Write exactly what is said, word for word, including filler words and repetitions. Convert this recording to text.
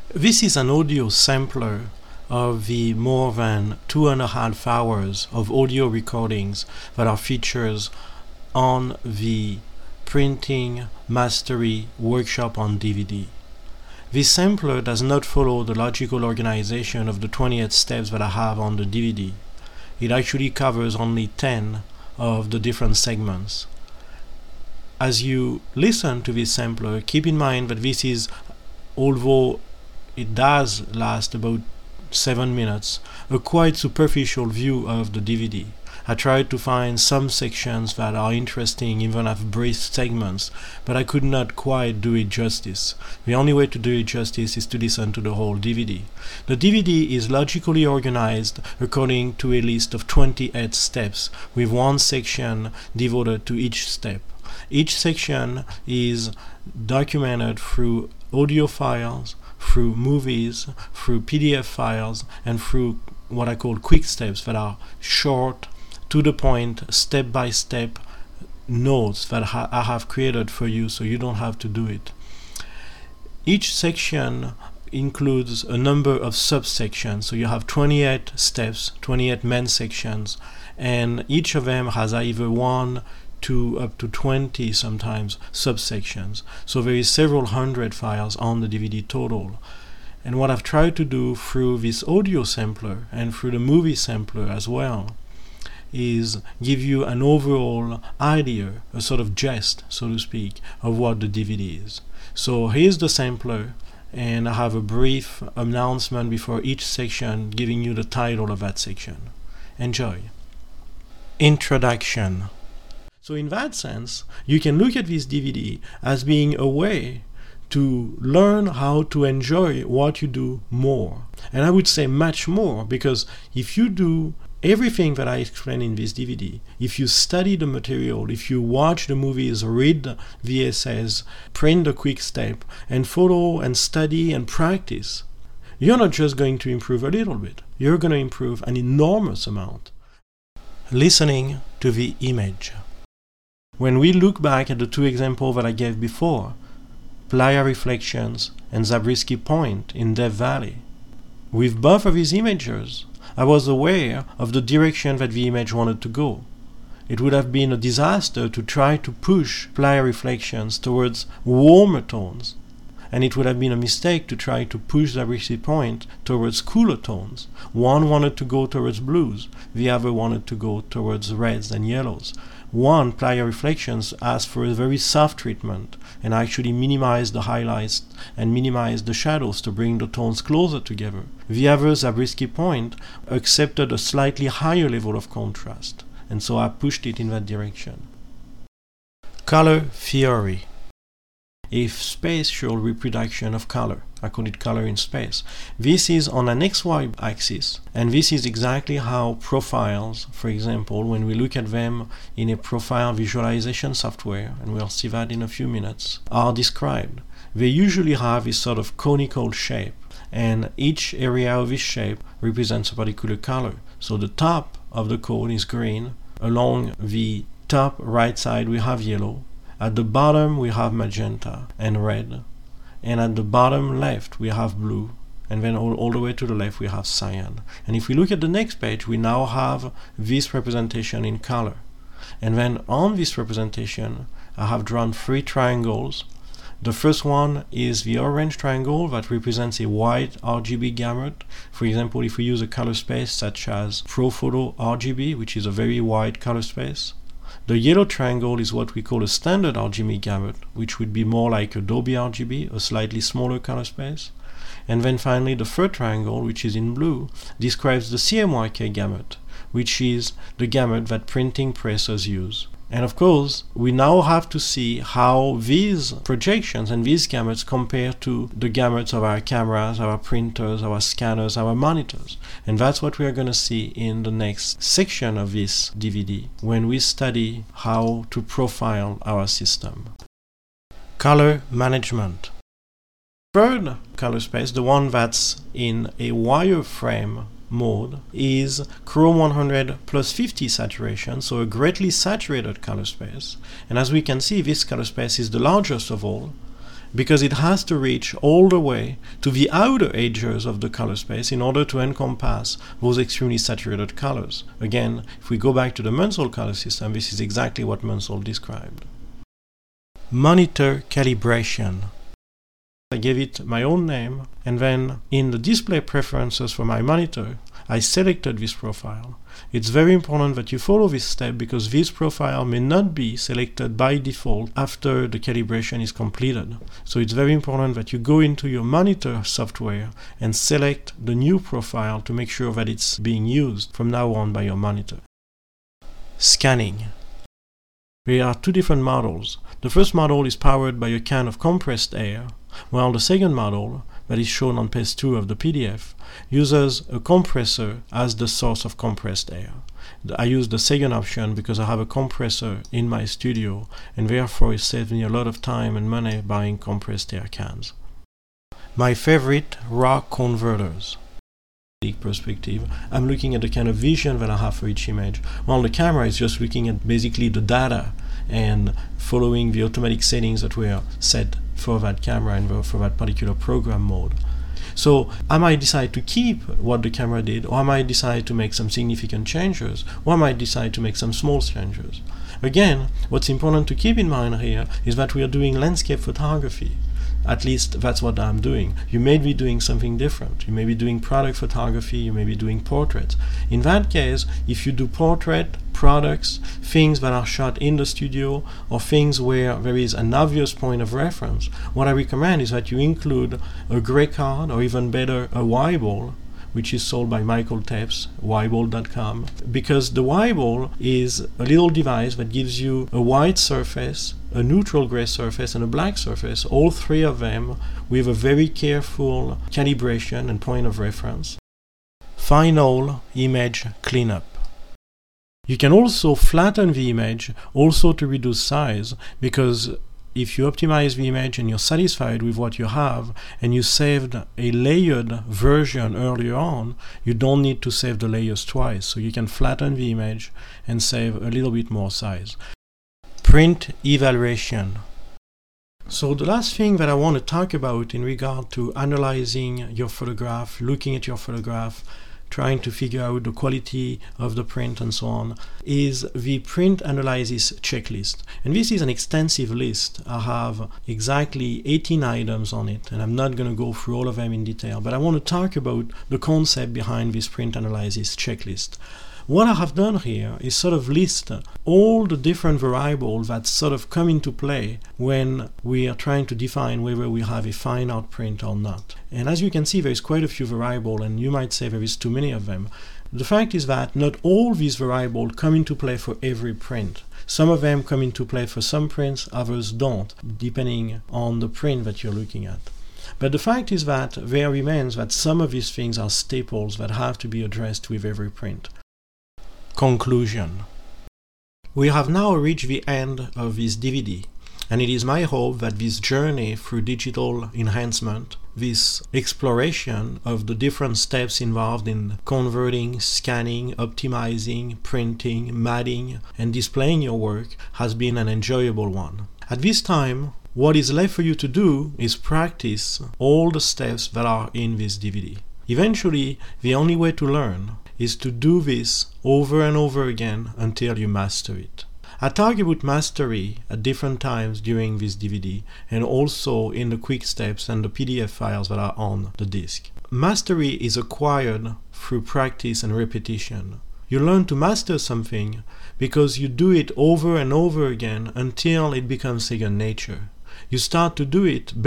This is an audio sampler of the more than two and a half hours of audio recordings that are features on the Printing Mastery workshop on D V D. This sampler does not follow the logical organization of the twenty-eight steps that I have on the D V D. It actually covers only ten of the different segments. As you listen to this sampler, keep in mind that this is, although it does last about seven minutes, a quite superficial view of the D V D. I tried to find some sections that are interesting, even as brief segments, but I could not quite do it justice. The only way to do it justice is to listen to the whole D V D. The D V D is logically organized according to a list of twenty-eight steps, with one section devoted to each step. Each section is documented through audio files, through movies, through P D F files, and through what I call quick steps that are short, to the point, step-by-step notes that ha I have created for you so you don't have to do it. Each section includes a number of subsections, so you have twenty-eight steps, twenty-eight main sections, and each of them has either one to up to twenty sometimes subsections. So there is several hundred files on the D V D total. And what I've tried to do through this audio sampler and through the movie sampler as well is give you an overall idea, a sort of gist, so to speak, of what the D V D is. So here's the sampler, and I have a brief announcement before each section giving you the title of that section. Enjoy. Introduction. So in that sense, you can look at this D V D as being a way to learn how to enjoy what you do more. And I would say much more, because if you do everything that I explain in this D V D, if you study the material, if you watch the movies, read the essays, print the quick step, and follow and study and practice, you're not just going to improve a little bit, you're going to improve an enormous amount. Listening to the image. When we look back at the two examples that I gave before, Playa Reflections and Zabriskie Point in Death Valley, with both of these images, I was aware of the direction that the image wanted to go. It would have been a disaster to try to push Playa Reflections towards warmer tones, and it would have been a mistake to try to push Zabriskie Point towards cooler tones. One wanted to go towards blues, the other wanted to go towards reds and yellows. One, Playa Reflections, asked for a very soft treatment and actually minimized the highlights and minimized the shadows to bring the tones closer together. The other, Zabriskie Point, accepted a slightly higher level of contrast, and so I pushed it in that direction. Color theory. A spatial reproduction of color. I call it color in space. This is on an X Y axis, and this is exactly how profiles, for example, when we look at them in a profile visualization software, and we'll see that in a few minutes, are described. They usually have this sort of conical shape, and each area of this shape represents a particular color. So the top of the cone is green, along the top right side we have yellow, at the bottom we have magenta and red, and at the bottom left we have blue, and then all, all the way to the left we have cyan. And if we look at the next page, we now have this representation in color. And then on this representation I have drawn three triangles. The first one is the orange triangle that represents a white R G B gamut. For example, if we use a color space such as ProPhoto R G B, which is a very wide color space. The yellow triangle is what we call a standard R G B gamut, which would be more like Adobe R G B, a slightly smaller color space. And then finally the third triangle, which is in blue, describes the C M Y K gamut, which is the gamut that printing presses use. And of course, we now have to see how these projections and these gamuts compare to the gamuts of our cameras, our printers, our scanners, our monitors. And that's what we are going to see in the next section of this D V D, when we study how to profile our system. Color management. Third color space, the one that's in a wireframe mode, is Chrome one hundred plus fifty saturation, so a greatly saturated color space. And as we can see, this color space is the largest of all, because it has to reach all the way to the outer edges of the color space in order to encompass those extremely saturated colors. Again, if we go back to the Munsell color system, this is exactly what Munsell described. Monitor calibration. I gave it my own name, and then in the display preferences for my monitor, I selected this profile. It's very important that you follow this step because this profile may not be selected by default after the calibration is completed. So it's very important that you go into your monitor software and select the new profile to make sure that it's being used from now on by your monitor. Scanning. There are two different models. The first model is powered by a can of compressed air, while the second model, that is shown on page two of the P D F, uses a compressor as the source of compressed air. I use the second option because I have a compressor in my studio, and therefore it saves me a lot of time and money buying compressed air cans. My favorite raw converters. Perspective, I'm looking at the kind of vision that I have for each image, while the camera is just looking at basically the data and following the automatic settings that were set for that camera and for that particular program mode. So I might decide to keep what the camera did, or I might decide to make some significant changes, or I might decide to make some small changes. Again, what's important to keep in mind here is that we are doing landscape photography. At least that's what I'm doing. You may be doing something different. You may be doing product photography, you may be doing portraits. In that case, if you do portrait, products, things that are shot in the studio, or things where there is an obvious point of reference, what I recommend is that you include a gray card, or even better, a Y-ball, which is sold by Michael Tepps, Y ball dot com, because the Y-ball is a little device that gives you a white surface, a neutral gray surface, and a black surface, all three of them with a very careful calibration and point of reference. Final image cleanup. You can also flatten the image, also to reduce size, because if you optimize the image and you're satisfied with what you have, and you saved a layered version earlier on, you don't need to save the layers twice. So you can flatten the image and save a little bit more size. Print evaluation. So the last thing that I want to talk about in regard to analyzing your photograph, looking at your photograph, trying to figure out the quality of the print and so on, is the print analysis checklist. And this is an extensive list. I have exactly eighteen items on it, and I'm not going to go through all of them in detail, but I want to talk about the concept behind this print analysis checklist. What I have done here is sort of list all the different variables that sort of come into play when we are trying to define whether we have a fine art print or not. And as you can see, there is quite a few variables, and you might say there is too many of them. The fact is that not all these variables come into play for every print. Some of them come into play for some prints, others don't, depending on the print that you're looking at. But the fact is that there remains that some of these things are staples that have to be addressed with every print. Conclusion. We have now reached the end of this D V D, and it is my hope that this journey through digital enhancement, this exploration of the different steps involved in converting, scanning, optimizing, printing, matting, and displaying your work has been an enjoyable one. At this time, what is left for you to do is practice all the steps that are in this D V D. Eventually, the only way to learn is to do this over and over again until you master it. I talk about mastery at different times during this D V D, and also in the quick steps and the P D F files that are on the disk. Mastery is acquired through practice and repetition. You learn to master something because you do it over and over again until it becomes second nature. You start to do it